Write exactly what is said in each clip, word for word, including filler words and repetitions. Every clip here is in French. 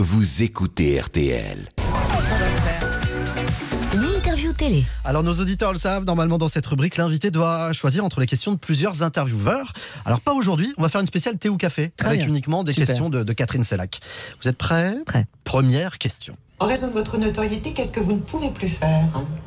vous écoutez R T L. L'interview télé. Alors nos auditeurs le savent, normalement dans cette rubrique, l'invité doit choisir entre les questions de plusieurs intervieweurs. Alors pas aujourd'hui, on va faire une spéciale thé ou café, Très avec bien. uniquement des Super. questions de, de Catherine Sellac. Vous êtes prêts ? Prêt. Première question. En raison de votre notoriété, qu'est-ce que vous ne pouvez plus faire ?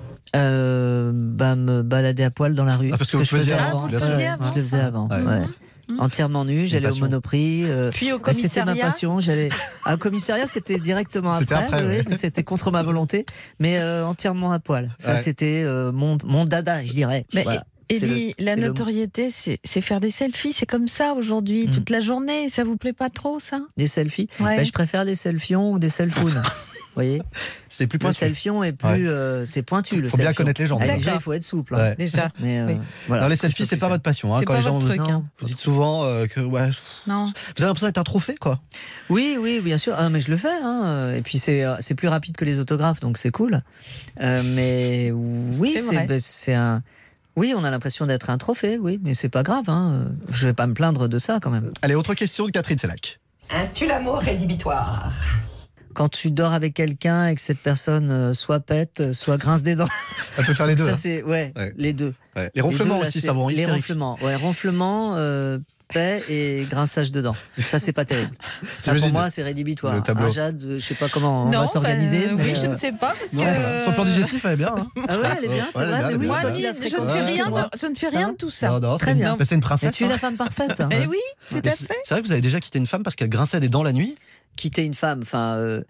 Euh, bah, me balader à poil dans la rue. Ah, parce que Ce vous je faisais faisiez avant. avant, bien Ouais, sûr. ouais, avant, je le faisais ça. avant. Ouais. ouais. Entièrement nu, j'allais au passion. Monoprix. euh, Puis au bah, c'était ma commissariat. passion. J'allais à commissariat, c'était directement C'était après. après, oui, ouais. mais c'était contre ma volonté, mais euh, entièrement à poil. Ça, Ouais. c'était euh, mon mon dada, je dirais. Mais Voilà. C'est Élie, le- la c'est le- notoriété, c'est c'est faire des selfies. C'est comme ça aujourd'hui, Mm. toute la journée. Ça vous plaît pas trop, ça ? Des selfies. Ouais. Bah, je préfère des selfions ou des selfions. Vous voyez, C'est plus le pointu. selfion est plus, Ouais. euh, c'est pointu. Le Faut bien selfion. connaître les gens. Ah, déjà. déjà, il faut être souple. hein. Ouais. Déjà. Mais euh, Oui. voilà. Non, les selfies, c'est pas votre passion. Hein, C'est quand pas les gens votre vous, truc. Non. hein. vous dites souvent euh, que ouais, Non. vous avez l'impression d'être un trophée, quoi. Oui, oui, bien sûr. Ah, mais je le fais. Hein. Et puis c'est euh, c'est plus rapide que les autographes, donc c'est cool. Euh, mais oui, C'est c'est vrai. ben, c'est un. Oui, on a l'impression d'être un trophée. Oui, mais c'est pas grave. Hein. Je vais pas me plaindre de ça quand même. Allez, autre question de Catherine Sellac. Un tue-l'amour rédhibitoire. Quand tu dors avec quelqu'un et que cette personne euh, soit pète, soit grince des dents. Elle peut faire les deux. Ça hein. c'est ouais, Ouais. les deux. Ouais. Les ronflements deux, là, aussi, c'est- ça vous rend Les hystérique. ronflements, ouais, ronflements, euh, paix et grinçage dedans. Ça c'est pas terrible. Ça, pour J'imagine. moi c'est rédhibitoire. Le tableau. Hein, Jade, je sais pas comment on non, va s'organiser. ben, mais, oui, je euh, ne sais pas parce Non, que. ça va. Son plan digestif, elle est bien. Hein. Ah ouais, elle est bien, c'est Ouais, elle est vrai. bien, Mais elle est oui, bien. Moi, toi, Lily, tu la je ne fréquentes, fais Ouais, rien, moi. de, je ne fais Ça rien va de tout ça. Non, non, Très c'est bien. Mais c'est une Mais princesse. tu es hein. la femme parfaite. hein. Eh oui, tout Mais à c'est fait. c'est vrai que vous avez déjà quitté une femme parce qu'elle grinçait des dents la nuit. Quitter une femme, enfin, euh,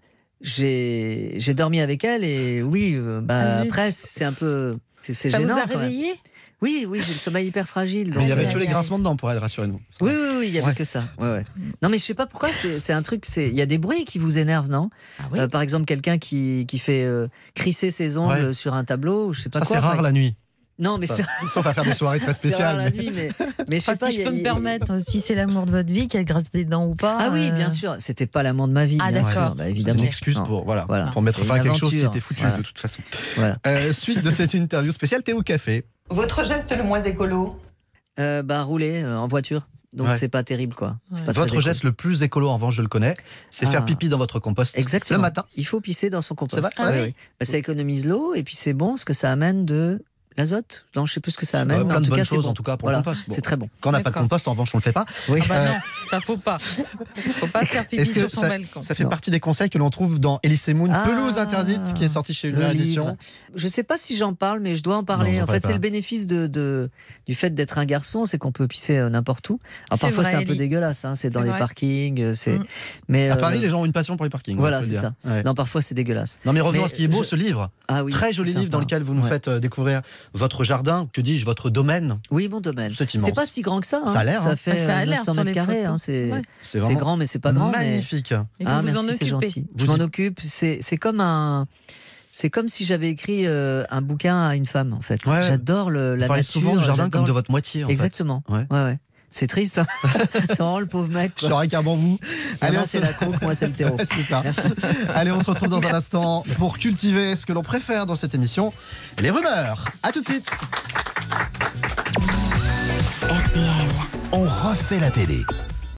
j'ai j'ai dormi avec elle et oui, euh, bah, Ah, zut. après c'est un peu, c'est c'est Ça gênant. vous a quand même. réveillé ? Oui, oui, j'ai le sommeil hyper fragile. Mais donc, il y avait euh, que les grincements dedans pour elle, rassurez-nous. Oui, oui, oui, il y avait Ouais. que ça. Ouais, ouais. Non, mais je sais pas pourquoi. C'est c'est un truc. C'est il y a des bruits qui vous énervent, non Ah oui. Euh, Par exemple, quelqu'un qui qui fait euh, crisser ses ongles Ouais. sur un tableau, ou je sais pas Ça, quoi. c'est rare Enfin, la nuit. Non, mais c'est Sauf à faire des soirées très c'est rare spéciales. la mais- nuit, mais mais je sais Enfin, pas. si je il y a- peux me il- permettre, si c'est l'amour de votre vie, qu'elle graisse des dents ou pas. Ah oui, euh, bien sûr. C'était pas l'amant de ma vie. Ah, bien d'accord. sûr. Bah, C'est évidemment. une excuse Non. pour, voilà, Voilà. pour mettre C'est fin à une quelque chose qui aventure. était foutu Voilà. de toute façon. Voilà. Euh, suite de cette interview spéciale, thé ou café ? Votre geste le moins écolo ? Euh, bah rouler euh, en voiture. Donc Ouais. c'est pas terrible quoi. C'est Ouais. pas très Votre déco. geste le plus écolo, en revanche, je le connais, c'est Ah. faire pipi dans votre compost Exactement. le matin. Il faut pisser dans son compost. C'est vrai Ah, Ah oui, oui. oui. Bah, ça économise l'eau et puis c'est bon parce que ça amène de l'azote. Non, je sais plus ce que ça Ouais, amène, mais plein en de tout bonnes cas c'est choses, bon. en tout cas, pour Voilà. le compost. Bon. C'est très bon. Quand on n'a pas de D'accord. compost, en revanche, on le fait pas. Oui. Ah bah Euh, non, ça faut pas. Faut pas faire pipi Est-ce que sur son ça, balcon. ça fait Non. partie des conseils que l'on trouve dans Elise et Moon, Ah, Pelouse interdite, qui est sorti chez une Le édition. livre. Je sais pas si j'en parle, mais je dois en Non, parler. vous en en parlez fait, c'est pas. le bénéfice de, de- du fait d'être un garçon, c'est qu'on peut pisser euh, n'importe où. Alors C'est parfois vrai, c'est un peu Ellie. dégueulasse, hein, c'est dans C'est les vrai. parkings, euh, c'est. Mm. Mais À euh, Paris, les gens ont une passion pour les parkings. voilà, on peut le c'est dire. ça. Ouais. Non, parfois c'est dégueulasse. Non, mais revenons Mais à ce qui est beau, je- ce livre. Ah oui. Très joli c'est livre dans sympa. lequel vous nous Ouais. faites euh, découvrir votre jardin, que dis-je, votre domaine. Oui, mon domaine. C'est immense. C'est pas si grand que ça. hein. Ça a l'air, hein. Ça fait Bah, ça a euh, l'air neuf cents sur mètres les carrés. photos. hein, C'est Ouais. C'est c'est vraiment grand, mais c'est pas grand. mais- magnifique. Et vous Ah, vous en merci, c'est occupez. gentil. Vous Je y- m'en occupe. C'est c'est comme un. C'est comme si j'avais écrit euh, un bouquin à une femme, en fait. Ouais. J'adore le, Vous la parlez nature. souvent du jardin j'adore comme de le- votre moitié. En fait. Exactement. Ouais. Ouais, ouais. C'est triste. hein. C'est vraiment le pauvre mec. Je Quoi. serai qu'un bambou. Allez, on c'est se- la coke, moi c'est le terreau. C'est ça. Merci. Allez, on se retrouve dans un instant pour cultiver ce que l'on préfère dans cette émission, les rumeurs. À tout de suite. R T L. On refait la télé.